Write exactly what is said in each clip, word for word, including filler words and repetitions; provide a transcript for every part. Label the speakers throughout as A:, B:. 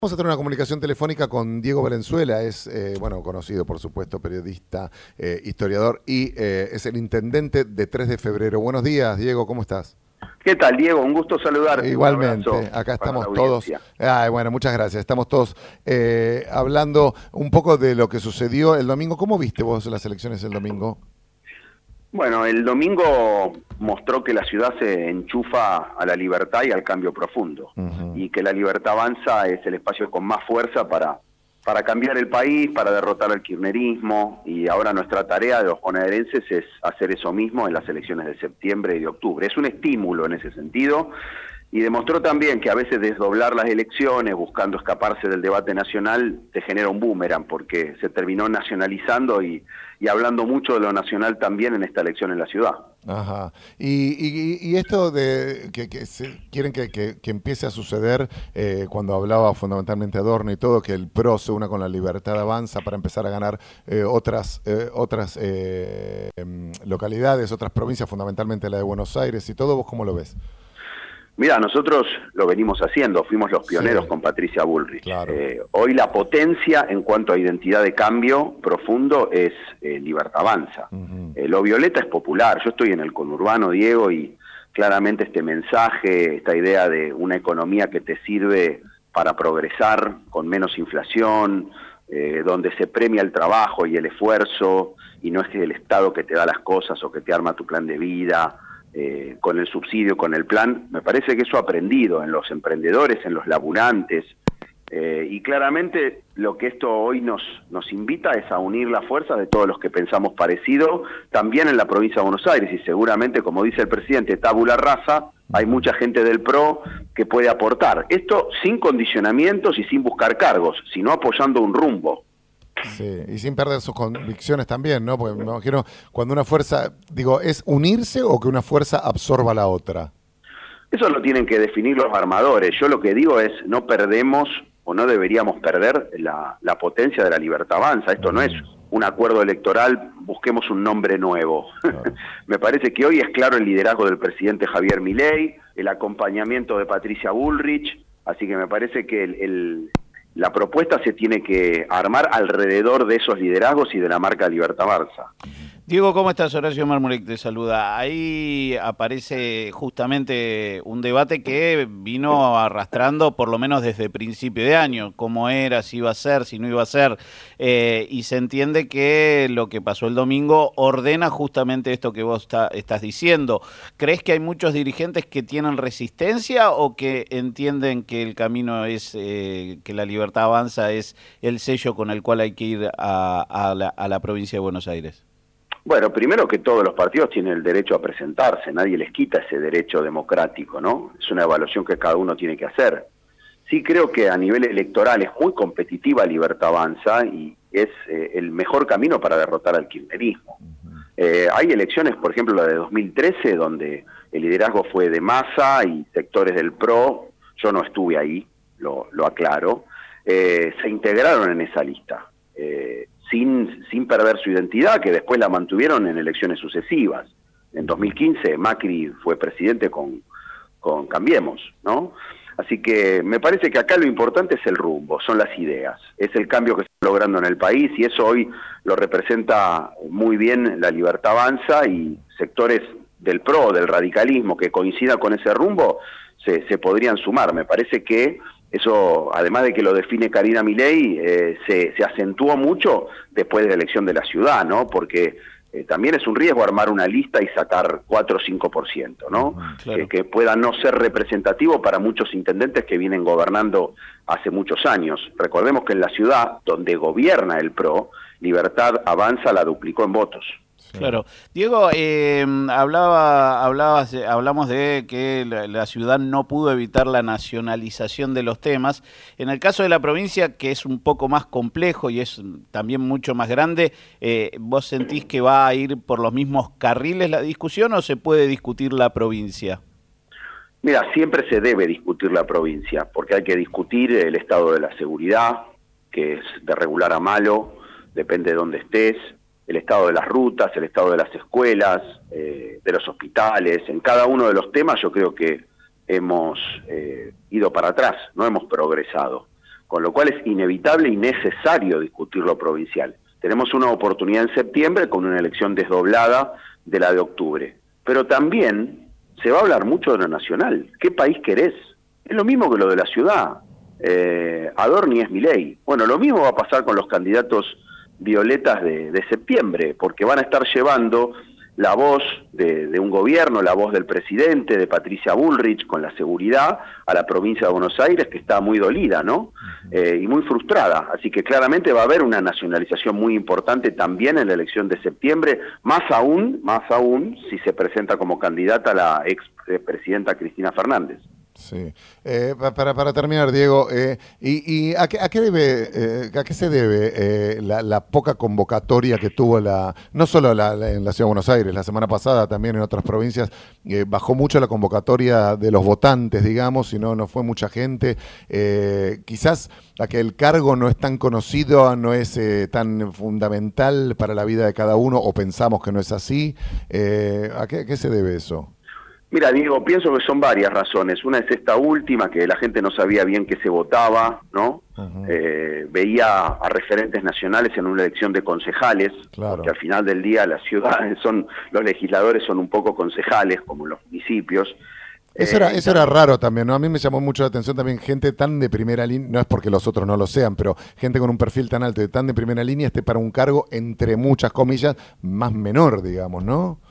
A: Vamos a tener una comunicación telefónica con Diego Valenzuela, es, eh, bueno, conocido, por supuesto, periodista, eh, historiador y eh, es el intendente de tres de febrero. Buenos días, Diego, ¿cómo estás?
B: ¿Qué tal, Diego? Un gusto saludarte.
A: Igualmente, acá estamos todos. Ay, bueno, muchas gracias. Estamos todos eh, hablando un poco de lo que sucedió el domingo. ¿Cómo viste vos las elecciones el domingo?
B: Bueno, el domingo mostró que la ciudad se enchufa a la libertad y al cambio profundo, uh-huh. y que la libertad avanza es el espacio con más fuerza para, para cambiar el país, para derrotar al kirchnerismo, y ahora nuestra tarea de los bonaerenses es hacer eso mismo en las elecciones de septiembre y de octubre. Es un estímulo en ese sentido, y demostró también que a veces desdoblar las elecciones buscando escaparse del debate nacional te genera un boomerang, porque se terminó nacionalizando y, y hablando mucho de lo nacional también en esta elección en la ciudad.
A: Ajá. Y, y, y esto de que, que se, quieren que, que, que empiece a suceder eh, cuando hablaba fundamentalmente Adorno y todo, que el P R O se una con la Libertad Avanza para empezar a ganar eh, otras eh, otras eh, localidades, otras provincias, fundamentalmente la de Buenos Aires y todo. ¿Vos cómo lo ves?
B: Mira, nosotros lo venimos haciendo, fuimos los pioneros, sí, con Patricia Bullrich.
A: Claro.
B: Eh, hoy la potencia en cuanto a identidad de cambio profundo es eh, Libertad Avanza. Uh-huh. Eh, lo violeta es popular, yo estoy en el conurbano, Diego, y claramente este mensaje, esta idea de una economía que te sirve para progresar con menos inflación, eh, donde se premia el trabajo y el esfuerzo, y no es el Estado que te da las cosas o que te arma tu plan de vida, Eh, con el subsidio, con el plan. Me parece que eso ha aprendido en los emprendedores, en los laburantes, eh, y claramente lo que esto hoy nos, nos invita es a unir la fuerza de todos los que pensamos parecido, también en la provincia de Buenos Aires, y seguramente, como dice el presidente, tabula rasa, hay mucha gente del P R O que puede aportar. Esto sin condicionamientos y sin buscar cargos, sino apoyando un rumbo.
A: Sí, y sin perder sus convicciones también, ¿no? Porque me imagino, cuando una fuerza, digo, ¿es unirse o que una fuerza absorba a la otra?
B: Eso lo tienen que definir los armadores. Yo lo que digo es, no perdemos o no deberíamos perder la, la potencia de la Libertad Avanza. Esto uh-huh. no es un acuerdo electoral, busquemos un nombre nuevo. Uh-huh. Me parece que hoy es claro el liderazgo del presidente Javier Milei, el acompañamiento de Patricia Bullrich, así que me parece que el... el la propuesta se tiene que armar alrededor de esos liderazgos y de la marca Libertad Avanza.
C: Diego, ¿cómo estás? Horacio Marmurek te saluda. Ahí aparece justamente un debate que vino arrastrando por lo menos desde principio de año, cómo era, si iba a ser, si no iba a ser, eh, y se entiende que lo que pasó el domingo ordena justamente esto que vos está, estás diciendo. ¿Crees que hay muchos dirigentes que tienen resistencia o que entienden que el camino es, eh, que la Libertad Avanza es el sello con el cual hay que ir a, a, la, a la provincia de Buenos Aires?
B: Bueno, primero que todos los partidos tienen el derecho a presentarse, nadie les quita ese derecho democrático, ¿no? Es una evaluación que cada uno tiene que hacer. Sí creo que a nivel electoral es muy competitiva Libertad Avanza y es eh, el mejor camino para derrotar al kirchnerismo. Eh, hay elecciones, por ejemplo la de dos mil trece, donde el liderazgo fue de Massa y sectores del P R O, yo no estuve ahí, lo, lo aclaro, eh, se integraron en esa lista. Eh, Sin, sin perder su identidad, que después la mantuvieron en elecciones sucesivas. En dos mil quince Macri fue presidente con, con Cambiemos, ¿no? Así que me parece que acá lo importante es el rumbo, son las ideas, es el cambio que se está logrando en el país, y eso hoy lo representa muy bien la Libertad Avanza, y sectores del P R O, del radicalismo, que coincidan con ese rumbo, se, se podrían sumar. Me parece que eso, además de que lo define Karina Milei, eh, se, se acentuó mucho después de la elección de la ciudad, ¿no? Porque eh, también es un riesgo armar una lista y sacar cuatro o cinco por ciento, ¿no? Claro. Eh, que pueda no ser representativo para muchos intendentes que vienen gobernando hace muchos años. Recordemos que en la ciudad donde gobierna el P R O, Libertad Avanza la duplicó en votos.
C: Claro. Diego, eh, hablaba, hablabas, hablamos de que la, la ciudad no pudo evitar la nacionalización de los temas. En el caso de la provincia, que es un poco más complejo y es también mucho más grande, eh, ¿vos sentís que va a ir por los mismos carriles la discusión o se puede discutir la provincia?
B: Mira, siempre se debe discutir la provincia, porque hay que discutir el estado de la seguridad, que es de regular a malo, depende de dónde estés, el estado de las rutas, el estado de las escuelas, eh, de los hospitales. En cada uno de los temas yo creo que hemos eh, ido para atrás, no hemos progresado. con lo cual es inevitable y necesario discutir lo provincial. Tenemos una oportunidad en septiembre con una elección desdoblada de la de octubre, pero también se va a hablar mucho de lo nacional. ¿Qué país querés? Es lo mismo que lo de la ciudad. Eh, Adorni es Milei. Bueno, lo mismo va a pasar con los candidatos violetas de, de septiembre, porque van a estar llevando la voz de, de un gobierno, la voz del presidente, de Patricia Bullrich, con la seguridad, a la provincia de Buenos Aires, que está muy dolida, ¿no? Eh, y muy frustrada. Así que claramente va a haber una nacionalización muy importante también en la elección de septiembre, más aún, más aún, si se presenta como candidata la ex presidenta Cristina Fernández.
A: Sí. Eh, para, para terminar, Diego, eh, y, y a, qué, a, qué debe, eh, ¿a qué se debe eh, la, la poca convocatoria que tuvo la, no solo la, la, en la Ciudad de Buenos Aires, la semana pasada también en otras provincias, eh, bajó mucho la convocatoria de los votantes, digamos, si no, no fue mucha gente, eh, quizás a que el cargo no es tan conocido, no es eh, tan fundamental para la vida de cada uno, o pensamos que no es así, eh, ¿a, qué, ¿a qué se debe eso?
B: Mira, Diego, pienso que son varias razones. Una es esta última, que la gente no sabía bien qué se votaba, ¿no? Uh-huh. Eh, veía a referentes nacionales en una elección de concejales, claro. Porque al final del día las ciudades son, los legisladores son un poco concejales, como los municipios.
A: Eso era, eso era raro también, ¿no? A mí me llamó mucho la atención también gente tan de primera línea, no es porque los otros no lo sean, pero gente con un perfil tan alto y tan de primera línea esté para un cargo, entre muchas comillas, más menor, digamos, ¿no?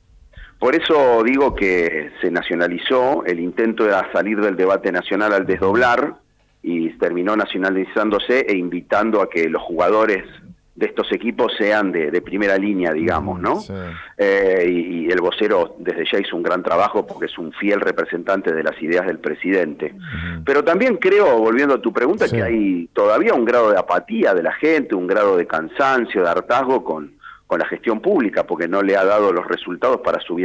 B: Por eso digo que se nacionalizó, el intento era salir del debate nacional al desdoblar y terminó nacionalizándose e invitando a que los jugadores de estos equipos sean de, de primera línea, digamos, ¿no? Sí. Eh, y, y el vocero desde ya hizo un gran trabajo porque es un fiel representante de las ideas del presidente. Uh-huh. Pero también creo, volviendo a tu pregunta, sí. que hay todavía un grado de apatía de la gente, un grado de cansancio, de hartazgo con... con la gestión pública, porque no le ha dado los resultados para subir,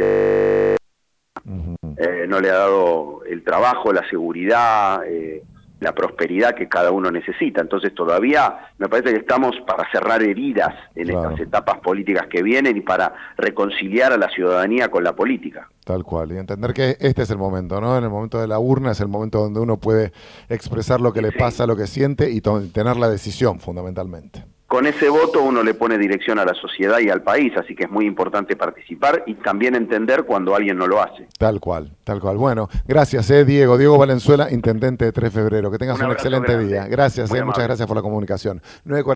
B: uh-huh. eh, no le ha dado el trabajo, la seguridad, eh, la prosperidad que cada uno necesita. Entonces todavía me parece que estamos para cerrar heridas en claro. estas etapas políticas que vienen y para reconciliar a la ciudadanía con la política.
A: Tal cual, y entender que este es el momento, ¿no? En el momento de la urna es el momento donde uno puede expresar lo que le sí. pasa, lo que siente y to- tener la decisión, fundamentalmente.
B: Con ese voto uno le pone dirección a la sociedad y al país, así que es muy importante participar y también entender cuando alguien no lo hace.
A: Tal cual, tal cual. Bueno, gracias, eh, Diego. Diego Valenzuela, intendente de tres de febrero. Que tengas un, un excelente grande. día. Gracias, eh, muchas gracias por la comunicación. nueve